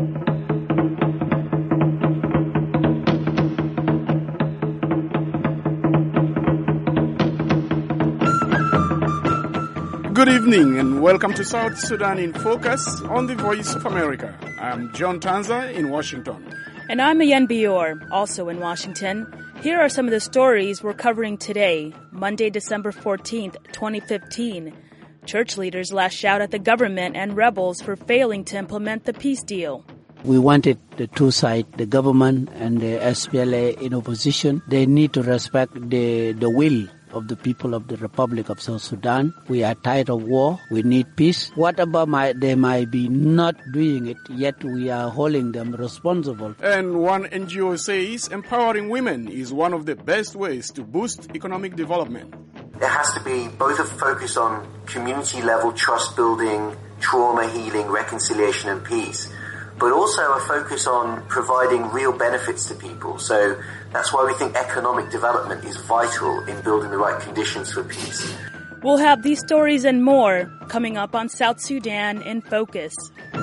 Good evening and welcome to South Sudan in Focus on the Voice of America. I'm John Tanza in Washington. And I'm Ayen Bior, also in Washington. Here are some of the stories we're covering today, Monday, December 14th, 2015. Church leaders lash out at the government and rebels for failing to implement the peace deal. We wanted the two sides, the government and the SPLA in opposition. They need to respect the will of the people of the Republic of South Sudan. We are tired of war. We need peace. What about they might be not doing it, yet we are holding them responsible. And one NGO says empowering women is one of the best ways to boost economic development. There has to be both a focus on community-level trust building, trauma healing, reconciliation and peace, but also a focus on providing real benefits to people. So that's why we think economic development is vital in building the right conditions for peace. We'll have these stories and more coming up on South Sudan in Focus.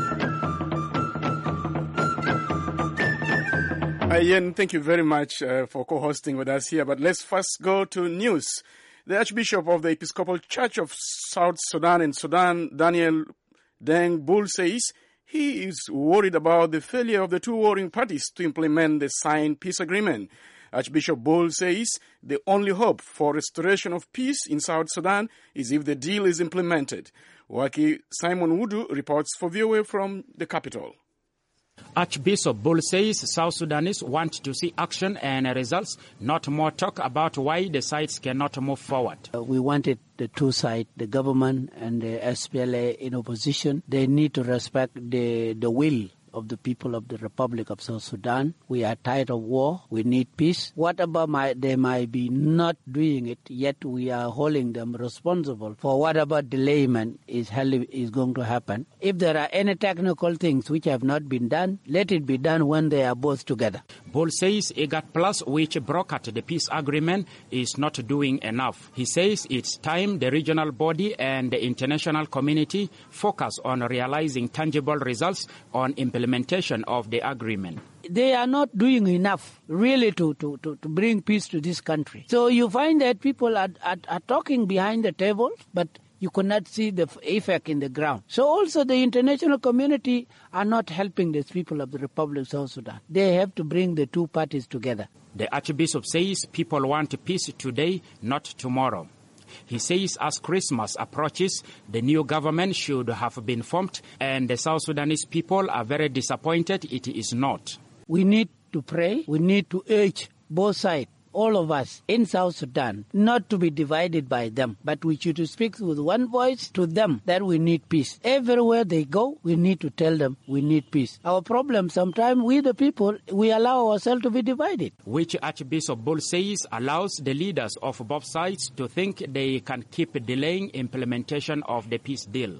Ian, thank you very much for co-hosting with us here. But let's first go to news. The Archbishop of the Episcopal Church of South Sudan and Sudan, Daniel Deng Bull, says he is worried about the failure of the two warring parties to implement the signed peace agreement. Archbishop Bull says the only hope for restoration of peace in South Sudan is if the deal is implemented. Waki Simon Wudu reports for VOA from the capital. Archbishop Bull says South Sudanese want to see action and results, not more talk about why the sides cannot move forward. We wanted the two sides, the government and the SPLA in opposition. They need to respect the will of the people of the Republic of South Sudan. We are tired of war. We need peace. What about they might be not doing it, yet we are holding them responsible for whatever delayment is going to happen. If there are any technical things which have not been done, let it be done when they are both together. Bull says IGAD Plus, which brokered the peace agreement, is not doing enough. He says it's time the regional body and the international community focus on realizing tangible results on implementation of the agreement. They are not doing enough really to bring peace to this country. So you find that people are talking behind the table, but you cannot see the effect in the ground. So also the international community are not helping these people of the Republic of South Sudan. They have to bring the two parties together. The Archbishop says people want peace today, not tomorrow. He says as Christmas approaches, the new government should have been formed, and the South Sudanese people are very disappointed it is not. We need to pray. We need to urge both sides, all of us in South Sudan, not to be divided by them, but we should speak with one voice to them that we need peace. Everywhere they go, we need to tell them we need peace. Our problem sometimes, we the people, we allow ourselves to be divided. Which Archbishop Bull says allows the leaders of both sides to think they can keep delaying implementation of the peace deal.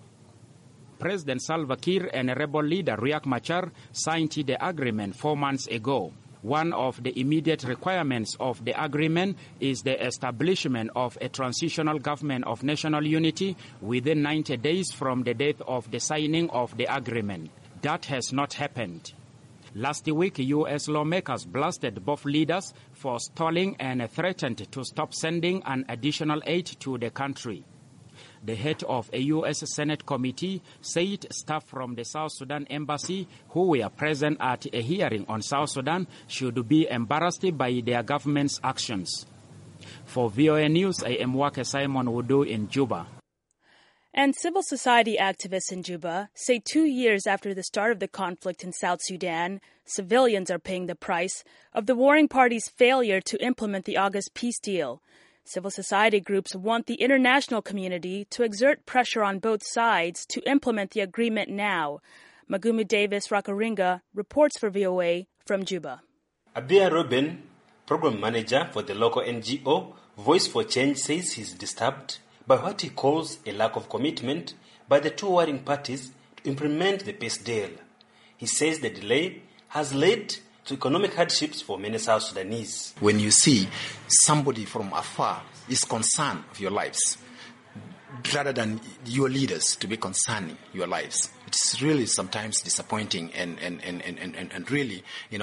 President Salva Kiir and rebel leader Riek Machar signed the agreement 4 months ago. One of the immediate requirements of the agreement is the establishment of a transitional government of national unity within 90 days from the date of the signing of the agreement. That has not happened. Last week, U.S. lawmakers blasted both leaders for stalling and threatened to stop sending an additional aid to the country. The head of a U.S. Senate committee said staff from the South Sudan embassy who were present at a hearing on South Sudan should be embarrassed by their government's actions. For VOA News, I am Wake Simon Wudu in Juba. And civil society activists in Juba say 2 years after the start of the conflict in South Sudan, civilians are paying the price of the warring parties' failure to implement the August peace deal. Civil society groups want the international community to exert pressure on both sides to implement the agreement now. Magumi Davis Rakaringa reports for VOA from Juba. Abia Ruben, program manager for the local NGO Voice for Change, says he's disturbed by what he calls a lack of commitment by the two warring parties to implement the peace deal. He says the delay has led to economic hardships for many South Sudanese. When you see somebody from afar is concerned of your lives, rather than your leaders to be concerning your lives. It's really sometimes disappointing and really,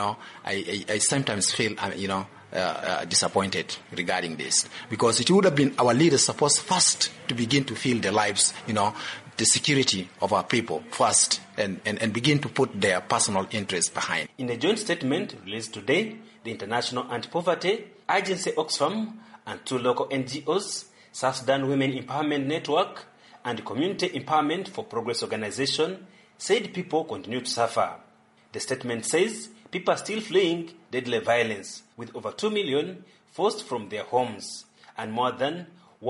I sometimes feel, disappointed regarding this, because it would have been our leaders supposed first to begin to feel their lives, the security of our people first, and begin to put their personal interests behind. In a joint statement released today, the International Anti-Poverty Agency Oxfam and 2 local NGOs, South Sudan Women Empowerment Network and Community Empowerment for Progress Organization, said people continue to suffer. The statement says people are still fleeing deadly violence, with over 2 million forced from their homes and more than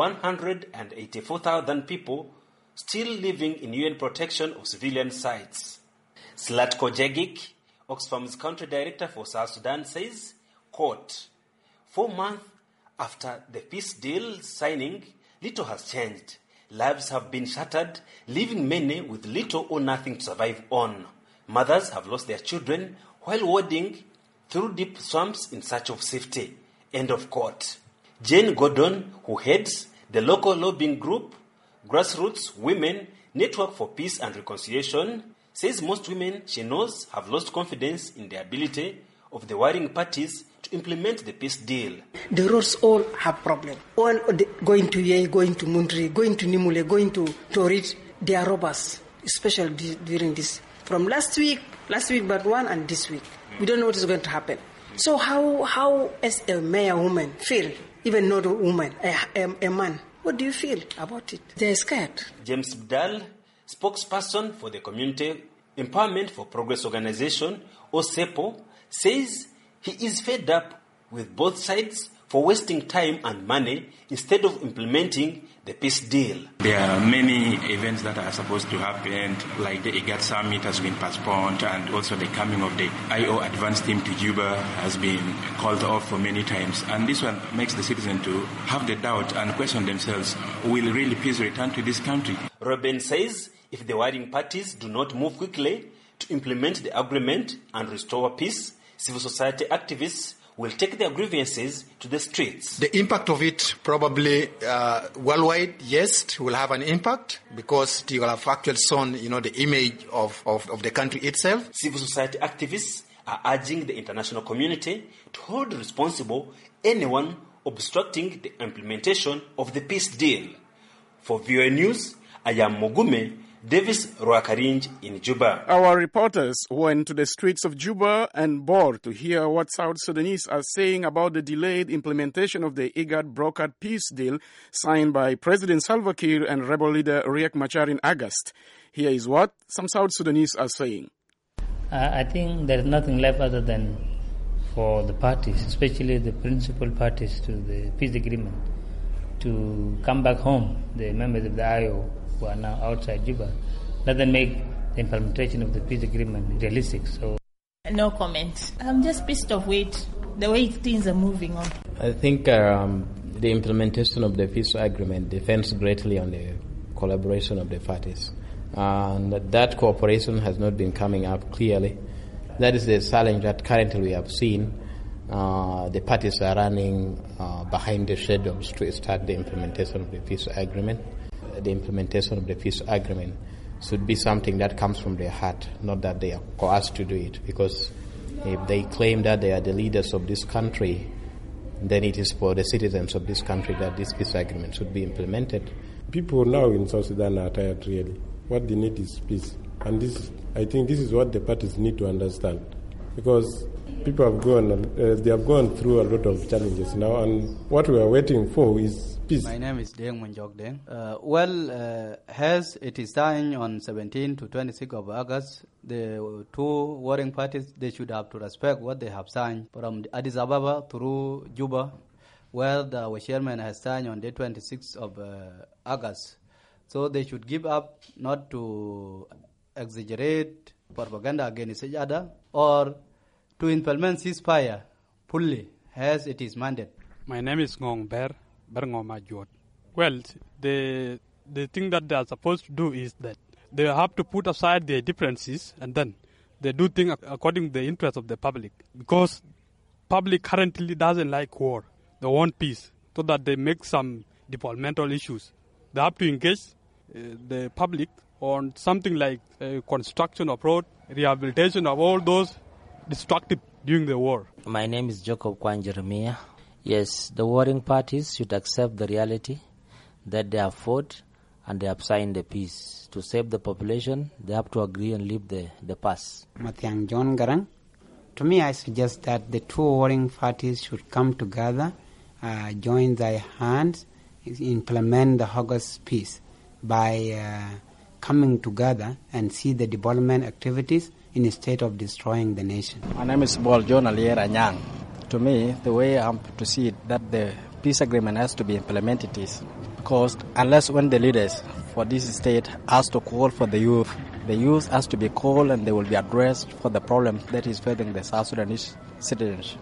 184,000 people still living in UN protection of civilian sites. Zlatko Jegic, Oxfam's country director for South Sudan, says, quote, 4 months after the peace deal signing, little has changed. Lives have been shattered, leaving many with little or nothing to survive on. Mothers have lost their children while wading through deep swamps in search of safety. End of quote. Jane Gordon, who heads the local lobbying group, Grassroots Women Network for Peace and Reconciliation, says most women she knows have lost confidence in the ability of the warring parties to implement the peace deal. The roads all have problems. All going to Ye, going to Mundri, going to Nimule, going to Torit, they are robbers, especially during this. From last week but one, and this week. We don't know what is going to happen. So how as a mayor woman feel, even not a woman, a man, what do you feel about it? They're scared. James Bdal, spokesperson for the Community Empowerment for Progress Organization, OSEPO, says he is fed up with both sides for wasting time and money instead of implementing the peace deal. There are many events that are supposed to happen, like the IGAD summit has been postponed, and also the coming of the IO advanced team to Juba has been called off for many times. And this one makes the citizen to have the doubt and question themselves, will really peace return to this country? Robin says if the warring parties do not move quickly to implement the agreement and restore peace, civil society activists will take their grievances to the streets. The impact of it probably worldwide, yes, it will have an impact because it will have actually shown, the image of the country itself. Civil society activists are urging the international community to hold responsible anyone obstructing the implementation of the peace deal. For VOA News, I am Mogume Davis Roakarinj in Juba. Our reporters went to the streets of Juba and Bor to hear what South Sudanese are saying about the delayed implementation of the IGAD-brokered peace deal signed by President Salva Kiir and rebel leader Riek Machar in August. Here is what some South Sudanese are saying. I think there is nothing left other than for the parties, especially the principal parties to the peace agreement, to come back home, the members of the IO who are now outside Juba. Let them make the implementation of the peace agreement realistic. So, no comment. I'm just pissed off with the way things are moving on. I think the implementation of the peace agreement depends greatly on the collaboration of the parties. And that cooperation has not been coming up clearly. That is the challenge that currently we have seen. The parties are running behind the shadows to start the implementation of the peace agreement. The implementation of the peace agreement should be something that comes from their heart, not that they are coerced to do it. Because if they claim that they are the leaders of this country, then it is for the citizens of this country that this peace agreement should be implemented. People now in South Sudan are tired, really. What they need is peace. And I think this is what the parties need to understand. Because people they have gone through a lot of challenges now, and what we are waiting for is peace. My name is Deng Munjok Deng. As it is signed on 17 to 26 of August, the two warring parties, they should have to respect what they have signed from Addis Ababa through Juba, where our chairman has signed on the 26th of August. So they should give up not to exaggerate propaganda against each other or to implement ceasefire fully as it is mandated. My name is Ngong Ber Ngomajot. Well, the thing that they are supposed to do is that they have to put aside their differences and then they do things according to the interest of the public. Because public currently doesn't like war. They want peace so that they make some developmental issues they have to engage the public on something like construction of road, rehabilitation of all those destructive during the war. My name is Jacob Kwan Jeremiah. Yes, the warring parties should accept the reality that they have fought and they have signed the peace. To save the population, they have to agree and leave the past. Mathiang John Garang. To me, I suggest that the two warring parties should come together, join their hands, implement the August peace by coming together and see the development activities instead of destroying the nation. My name is Bol John Aliera Nyang. To me, the way I'm to see it, that the peace agreement has to be implemented is because unless when the leaders for this state has to call for the youth has to be called and they will be addressed for the problem that is facing the South Sudanese citizens.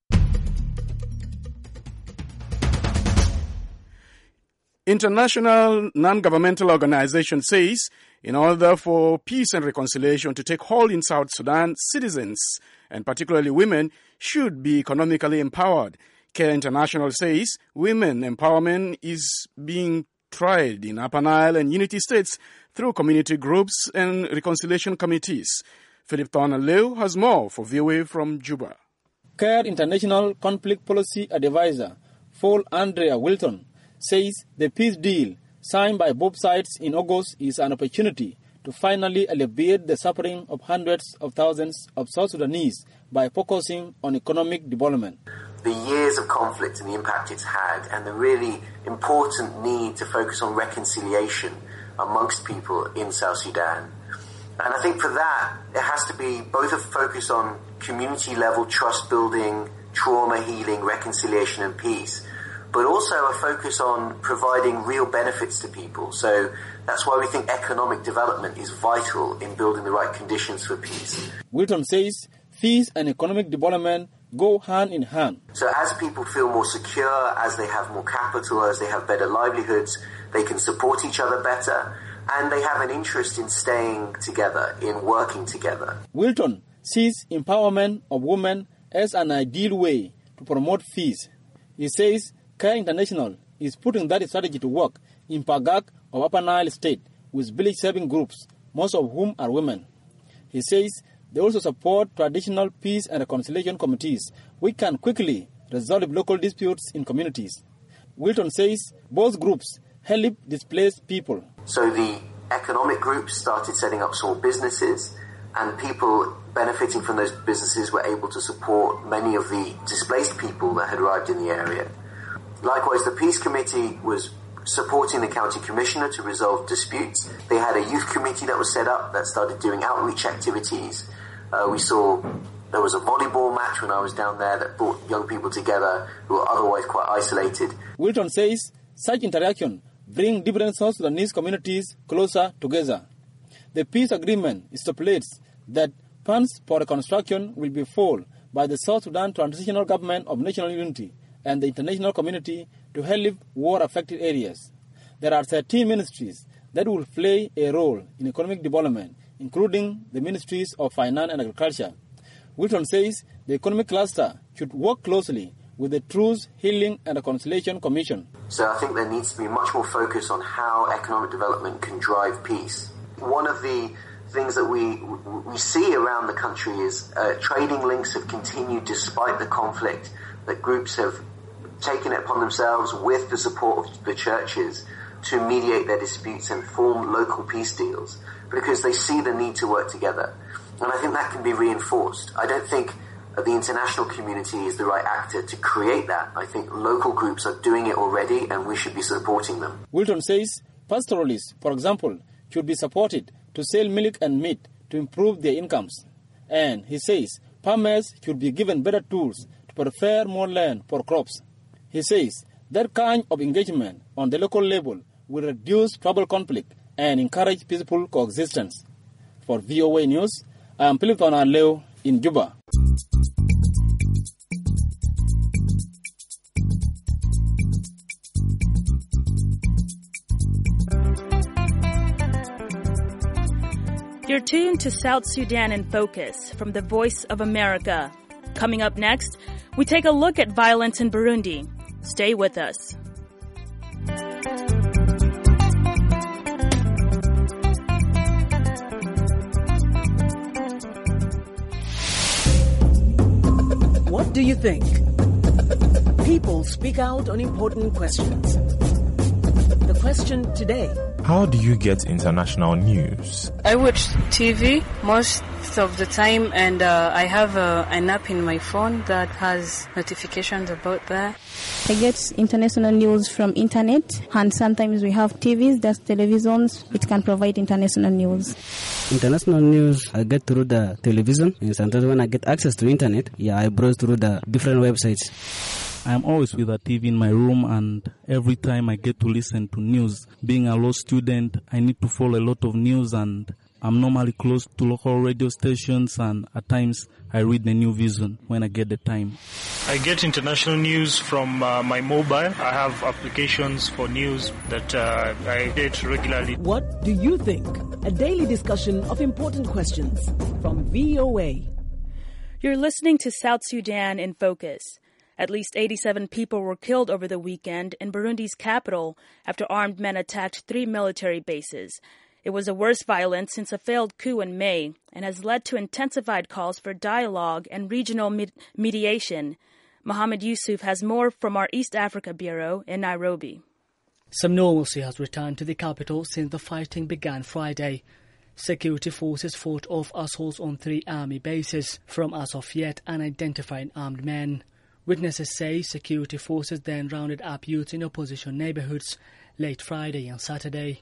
International non-governmental organization says in order for peace and reconciliation to take hold in South Sudan, citizens, and particularly women, should be economically empowered. CARE International says women empowerment is being tried in Upper Nile and Unity States through community groups and reconciliation committees. Philip Thornley has more for VOA from Juba. CARE International Conflict Policy Advisor Paul Andrea Wilton says the peace deal signed by both sides in August is an opportunity to finally alleviate the suffering of hundreds of thousands of South Sudanese by focusing on economic development. The years of conflict and the impact it's had, and the really important need to focus on reconciliation amongst people in South Sudan. And I think for that, it has to be both a focus on community-level trust building, trauma healing, reconciliation and peace, but also a focus on providing real benefits to people. So that's why we think economic development is vital in building the right conditions for peace. Wilton says peace and economic development go hand in hand. So as people feel more secure, as they have more capital, as they have better livelihoods, they can support each other better, and they have an interest in staying together, in working together. Wilton sees empowerment of women as an ideal way to promote peace. He says CARE International is putting that strategy to work in Pagak of Upper Nile State with village-saving groups, most of whom are women. He says they also support traditional peace and reconciliation committees, which can quickly resolve local disputes in communities. Wilton says both groups help displaced people. So the economic groups started setting up small businesses, and people benefiting from those businesses were able to support many of the displaced people that had arrived in the area. Likewise, the Peace Committee was supporting the county commissioner to resolve disputes. They had a youth committee that was set up that started doing outreach activities. We saw there was a volleyball match when I was down there that brought young people together who were otherwise quite isolated. Wilton says such interaction bring different South Sudanese communities closer together. The peace agreement stipulates that funds for reconstruction will be full by the South Sudan Transitional Government of National Unity and the international community to help war-affected areas. There are 13 ministries that will play a role in economic development, including the Ministries of Finance and Agriculture. Wilton says the economic cluster should work closely with the Truth, Healing and Reconciliation Commission. So I think there needs to be much more focus on how economic development can drive peace. One of the things that we see around the country is trading links have continued despite the conflict, that groups have taken it upon themselves with the support of the churches to mediate their disputes and form local peace deals because they see the need to work together. And I think that can be reinforced. I don't think the international community is the right actor to create that. I think local groups are doing it already and we should be supporting them. Wilton says pastoralists, for example, should be supported to sell milk and meat to improve their incomes. And he says farmers should be given better tools to prepare more land for crops. He says that kind of engagement on the local level will reduce tribal conflict and encourage peaceful coexistence. For VOA News, I am Philip Thornley in Juba. You're tuned to South Sudan in Focus from the Voice of America. Coming up next, we take a look at violence in Burundi. Stay with us. What do you think? People speak out on important questions. The question today. How do you get international news? I watch TV most of the time, and I have an app in my phone that has notifications about that. I get international news from internet, and sometimes we have TVs, that's televisions, which can provide international news. International news I get through the television, and sometimes when I get access to internet, I browse through the different websites. I'm always with a TV in my room, and every time I get to listen to news. Being a law student, I need to follow a lot of news, and I'm normally close to local radio stations, and at times I read the New Vision when I get the time. I get international news from my mobile. I have applications for news that I get regularly. What do you think? A daily discussion of important questions from VOA. You're listening to South Sudan in Focus. At least 87 people were killed over the weekend in Burundi's capital after armed men attacked 3 military bases. It was the worst violence since a failed coup in May and has led to intensified calls for dialogue and regional mediation. Mohammed Yusuf has more from our East Africa Bureau in Nairobi. Some normalcy has returned to the capital since the fighting began Friday. Security forces fought off assaults on 3 army bases from as of yet unidentified armed men. Witnesses say security forces then rounded up youths in opposition neighborhoods late Friday and Saturday.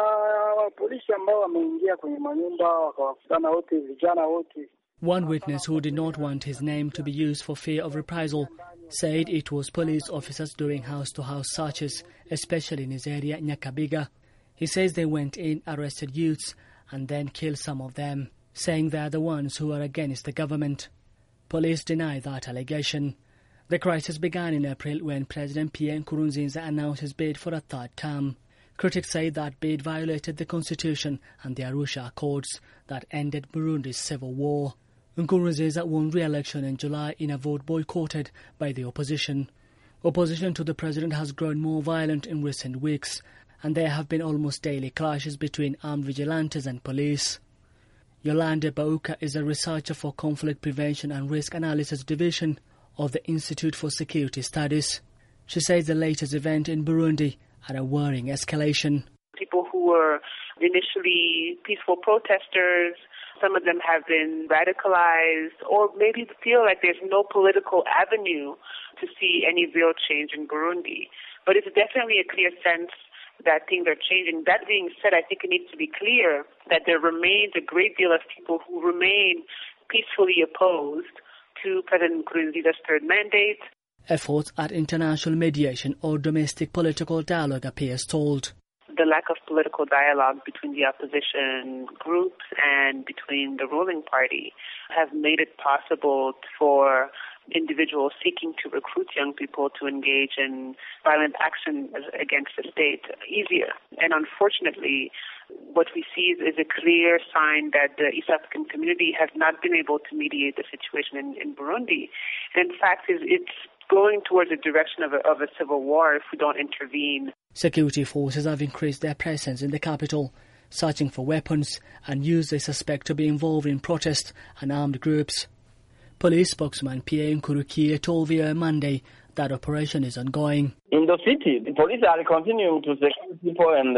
One witness who did not want his name to be used for fear of reprisal said it was police officers doing house-to-house searches, especially in his area, Nyakabiga. He says they went in, arrested youths, and then killed some of them, saying they're the ones who are against the government. Police deny that allegation. The crisis began in April when President Pierre Nkurunziza announced his bid for a 3rd term. Critics say that bid violated the constitution and the Arusha Accords that ended Burundi's civil war. Nkurunziza won re-election in July in a vote boycotted by the opposition. Opposition to the president has grown more violent in recent weeks, and there have been almost daily clashes between armed vigilantes and police. Yolande Bauka is a researcher for Conflict Prevention and Risk Analysis Division of the Institute for Security Studies. She says the latest event in Burundi had a worrying escalation. People who were initially peaceful protesters, some of them have been radicalized or maybe feel like there's no political avenue to see any real change in Burundi. But it's definitely a clear sense that things are changing. That being said, I think it needs to be clear that there remains a great deal of people who remain peacefully opposed to President Nkurunziza's 3rd mandate. Efforts at international mediation or domestic political dialogue appear stalled. The lack of political dialogue between the opposition groups and between the ruling party have made it possible for individuals seeking to recruit young people to engage in violent action against the state easier. And unfortunately, what we see is a clear sign that the East African community has not been able to mediate the situation in Burundi. And in fact, it's going towards the direction of a civil war if we don't intervene. Security forces have increased their presence in the capital, searching for weapons and youths they suspect to be involved in protests and armed groups. Police spokesman Pierre Nkurukiye told VOA Monday that operation is ongoing. In the city, the police are continuing to secure people and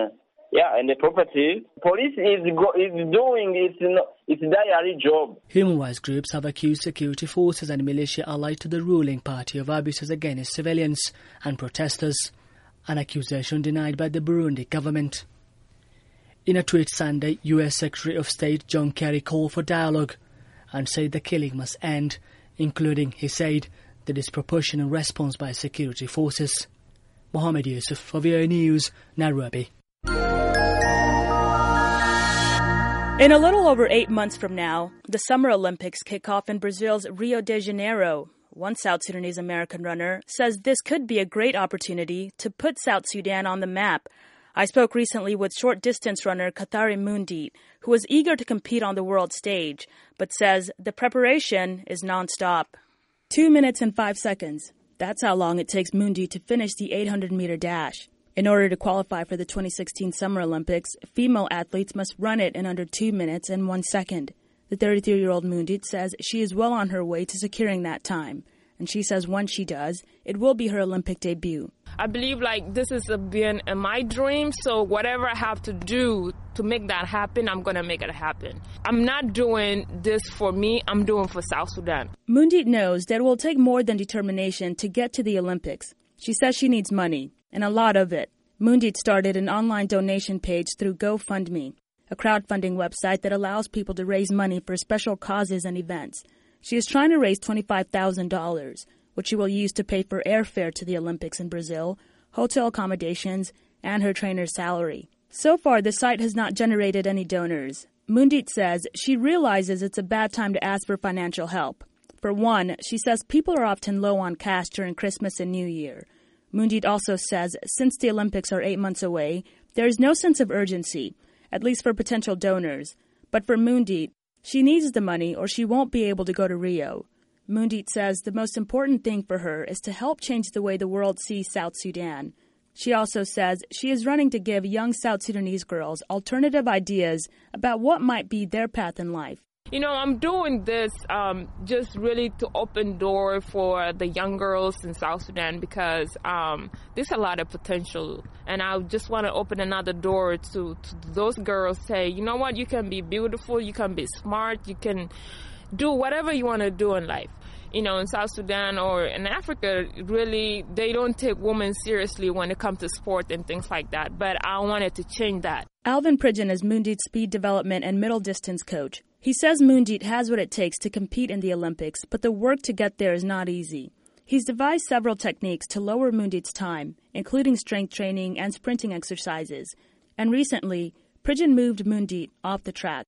the property. Police is doing its daily job. Human rights groups have accused security forces and militia allied to the ruling party of abuses against civilians and protesters, an accusation denied by the Burundi government. In a tweet Sunday, U.S. Secretary of State John Kerry called for dialogue and said the killing must end, including, he said, the disproportionate response by security forces. Mohammed Yusuf for VOA News, Nairobi. In a little over 8 months from now, the Summer Olympics kick off in Brazil's Rio de Janeiro. One South Sudanese American runner says this could be a great opportunity to put South Sudan on the map. I spoke recently with short-distance runner Kathari Mundit, who is eager to compete on the world stage, but says the preparation is nonstop. 2 minutes and 5 seconds. That's how long it takes Mundit to finish the 800-meter dash. In order to qualify for the 2016 Summer Olympics, female athletes must run it in under 2 minutes and 1 second. The 33-year-old Mundit says she is well on her way to securing that time. And she says once she does, it will be her Olympic debut. I believe this is been my dream, so whatever I have to do to make that happen, I'm going to make it happen. I'm not doing this for me, I'm doing for South Sudan. Mundit knows that it will take more than determination to get to the Olympics. She says she needs money, and a lot of it. Mundit started an online donation page through GoFundMe, a crowdfunding website that allows people to raise money for special causes and events. She is trying to raise $25,000, which she will use to pay for airfare to the Olympics in Brazil, hotel accommodations, and her trainer's salary. So far, the site has not generated any donors. Mundit says she realizes it's a bad time to ask for financial help. For one, she says people are often low on cash during Christmas and New Year. Mundit also says since the Olympics are 8 months away, there is no sense of urgency, at least for potential donors. But for Mundit, she needs the money or she won't be able to go to Rio. Mundit says the most important thing for her is to help change the way the world sees South Sudan. She also says she is running to give young South Sudanese girls alternative ideas about what might be their path in life. I'm doing this just really to open door for the young girls in South Sudan because there's a lot of potential. And I just want to open another door to those girls, say, you know what, you can be beautiful, you can be smart, you can do whatever you want to do in life. In South Sudan or in Africa, really, they don't take women seriously when it comes to sport and things like that. But I wanted to change that. Alvin Pridgen is Mundit's speed development and middle distance coach. He says Mundit has what it takes to compete in the Olympics, but the work to get there is not easy. He's devised several techniques to lower Mundit's time, including strength training and sprinting exercises. And recently, Pridgen moved Mundit off the track.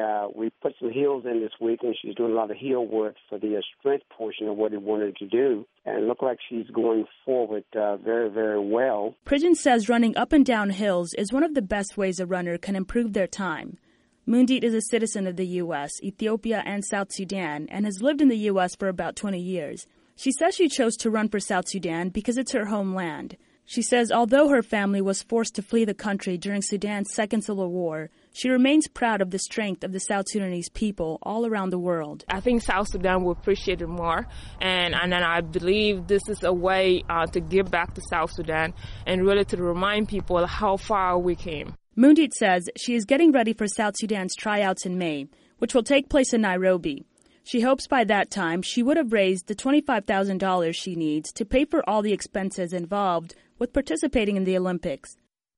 We put some heels in this week, and she's doing a lot of heel work for the strength portion of what we wanted to do. And it looked like she's going forward very, very well. Pridgen says running up and down hills is one of the best ways a runner can improve their time. Mundit is a citizen of the U.S., Ethiopia, and South Sudan, and has lived in the U.S. for about 20 years. She says she chose to run for South Sudan because it's her homeland. She says although her family was forced to flee the country during Sudan's second civil war, she remains proud of the strength of the South Sudanese people all around the world. I think South Sudan will appreciate it more, and then I believe this is a way to give back to South Sudan and really to remind people how far we came. Mundit says she is getting ready for South Sudan's tryouts in May, which will take place in Nairobi. She hopes by that time she would have raised the $25,000 she needs to pay for all the expenses involved with participating in the Olympics.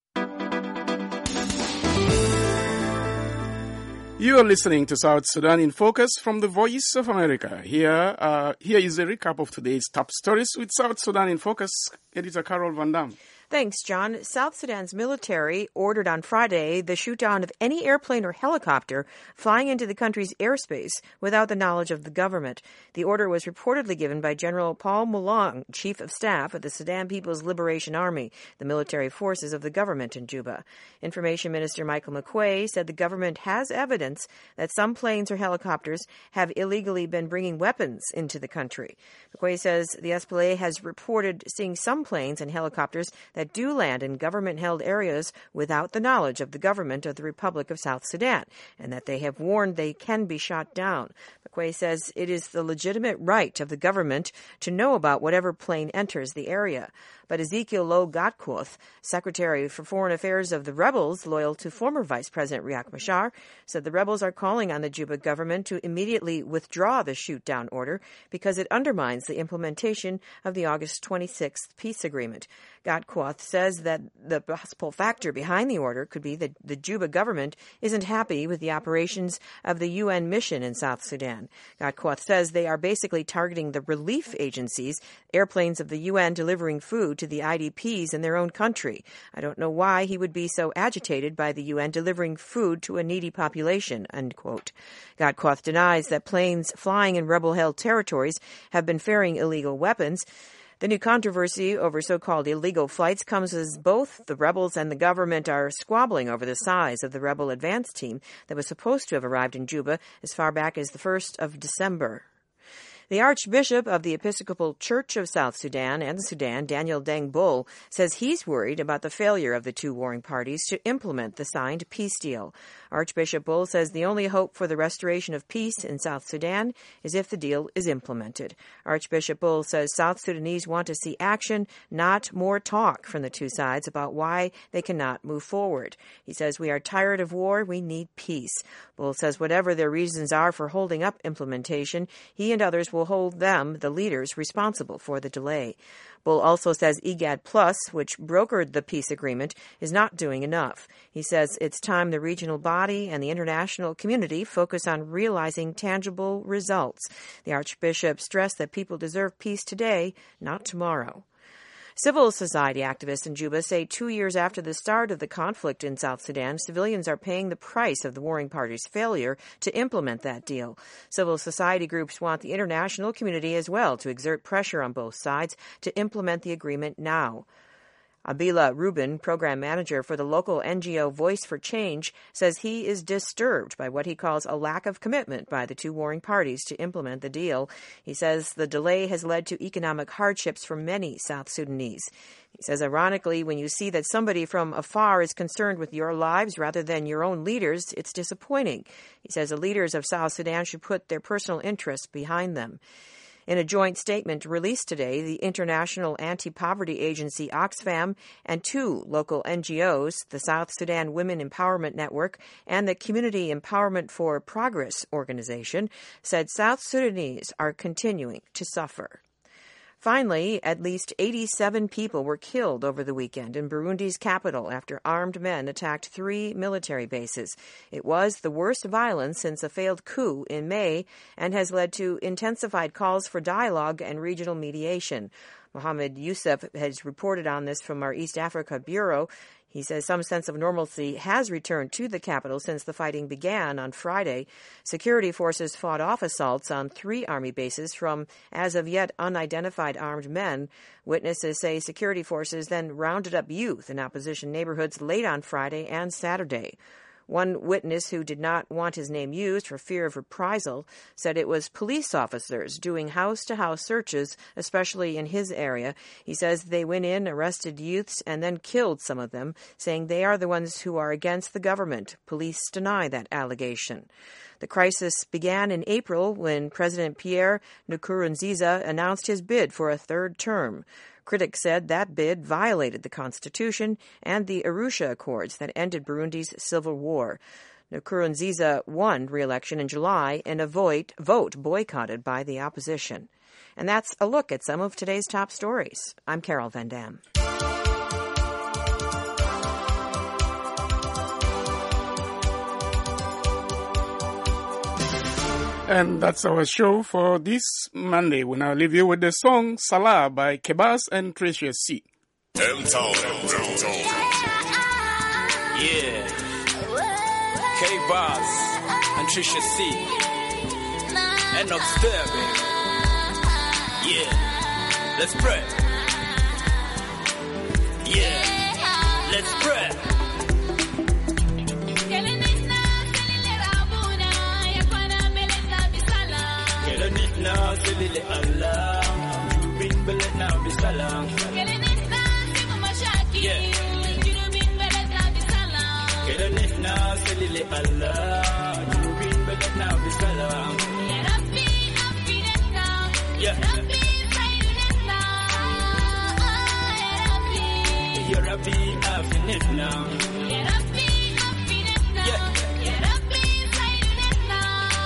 You are listening to South Sudan in Focus from the Voice of America. Here is a recap of today's top stories with South Sudan in Focus. Editor Carol Van Dam. Thanks, John. South Sudan's military ordered on Friday the shoot-down of any airplane or helicopter flying into the country's airspace without the knowledge of the government. The order was reportedly given by General Paul Mulong, Chief of Staff of the Sudan People's Liberation Army, the military forces of the government in Juba. Information Minister Michael McQuay said the government has evidence that some planes or helicopters have illegally been bringing weapons into the country. McQuay says the SPLA has reported seeing some planes and helicopters that do land in government-held areas without the knowledge of the government of the Republic of South Sudan, and that they have warned they can be shot down. McQuay says it is the legitimate right of the government to know about whatever plane enters the area. But Ezekiel Lo-Gatkuoth, Secretary for Foreign Affairs of the rebels, loyal to former Vice President Riek Machar, said the rebels are calling on the Juba government to immediately withdraw the shoot-down order because it undermines the implementation of the August 26th peace agreement. Gatkuoth says that the possible factor behind the order could be that the Juba government isn't happy with the operations of the UN mission in South Sudan. Gatkuoth says they are basically targeting the relief agencies, airplanes of the UN delivering food to the IDPs in their own country. I don't know why he would be so agitated by the UN delivering food to a needy population, unquote. Gatkuoth denies that planes flying in rebel-held territories have been ferrying illegal weapons. The new controversy over so-called illegal flights comes as both the rebels and the government are squabbling over the size of the rebel advance team that was supposed to have arrived in Juba as far back as the 1st of December. The Archbishop of the Episcopal Church of South Sudan and Sudan, Daniel Deng Bol, says he's worried about the failure of the two warring parties to implement the signed peace deal. Archbishop Bol says the only hope for the restoration of peace in South Sudan is if the deal is implemented. Archbishop Bol says South Sudanese want to see action, not more talk from the two sides about why they cannot move forward. He says, "We are tired of war. We need peace." Bol says whatever their reasons are for holding up implementation, he and others will hold them, the leaders, responsible for the delay. Bol also says IGAD Plus, which brokered the peace agreement, is not doing enough. He says it's time the regional body and the international community focus on realizing tangible results. The Archbishop stressed that people deserve peace today, not tomorrow. Civil society activists in Juba say 2 years after the start of the conflict in South Sudan, civilians are paying the price of the warring parties' failure to implement that deal. Civil society groups want the international community as well to exert pressure on both sides to implement the agreement now. Abila Rubin, program manager for the local NGO Voice for Change, says he is disturbed by what he calls a lack of commitment by the two warring parties to implement the deal. He says the delay has led to economic hardships for many South Sudanese. He says, ironically, when you see that somebody from afar is concerned with your lives rather than your own leaders, it's disappointing. He says the leaders of South Sudan should put their personal interests behind them. In a joint statement released today, the International Anti-Poverty Agency Oxfam and two local NGOs, the South Sudan Women Empowerment Network and the Community Empowerment for Progress organization, said South Sudanese are continuing to suffer. Finally, at least 87 people were killed over the weekend in Burundi's capital after armed men attacked 3 military bases. It was the worst violence since a failed coup in May and has led to intensified calls for dialogue and regional mediation. Mohammed Youssef has reported on this from our East Africa Bureau. He says some sense of normalcy has returned to the capital since the fighting began on Friday. Security forces fought off assaults on 3 army bases from as of yet unidentified armed men. Witnesses say security forces then rounded up youth in opposition neighborhoods late on Friday and Saturday. One witness who did not want his name used for fear of reprisal said it was police officers doing house-to-house searches, especially in his area. He says they went in, arrested youths, and then killed some of them, saying they are the ones who are against the government. Police deny that allegation. The crisis began in April when President Pierre Nkurunziza announced his bid for a third term. Critics said that bid violated the Constitution and the Arusha Accords that ended Burundi's civil war. Nkurunziza won re-election in July in a vote boycotted by the opposition. And that's a look at some of today's top stories. I'm Carol Van Dam. And that's our show for this Monday. We now leave you with the song Salah by Kebas and Tricia C. Yeah. Kebas and Tricia C. And upstairs, baby. Yeah. Let's pray. Yeah. Let's pray. Zilili Allah, bin beletna bisalam. Kelenihna zilili Allah, bin beletna bisalam. Ya Rabbi afinetna, ya Rabbi sayyidina, ya Rabbi afinetna, ya Rabbi afinetna, ya Rabbi sayyidina.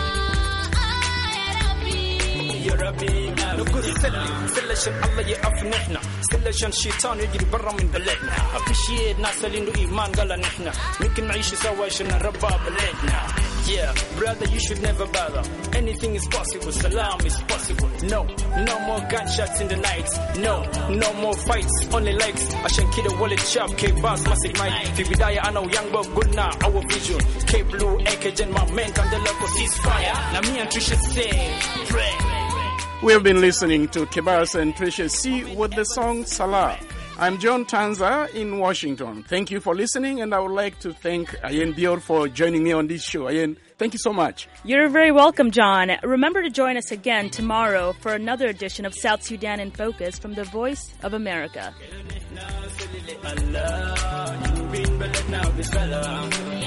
يا ربي نقول سلشن الله يعفنحنا سلشن الشيطان يجري برا من بلدنا ابشير ناس اللي عنده ايمان قال نحنا ممكن نعيش سوا عشان نربى بلدنا. Yeah, brother, you should never bother. Anything is possible. Salam is possible. No more gunshots in the night. No more fights. Only likes. Ashan kida wallet sharp. K-Bas, massive mic. Fi bidaya ana young boy good now. Our vision. K-Blue, AKJ, my man. Candela for ceasefire. Now me and Trisha say, pray. We have been listening to Kebas and Tricia C with the song Salah. I'm John Tanza in Washington. Thank you for listening, and I would like to thank Ayen Dior for joining me on this show. Ayen, thank you so much. You're very welcome, John. Remember to join us again tomorrow for another edition of South Sudan in Focus from the Voice of America.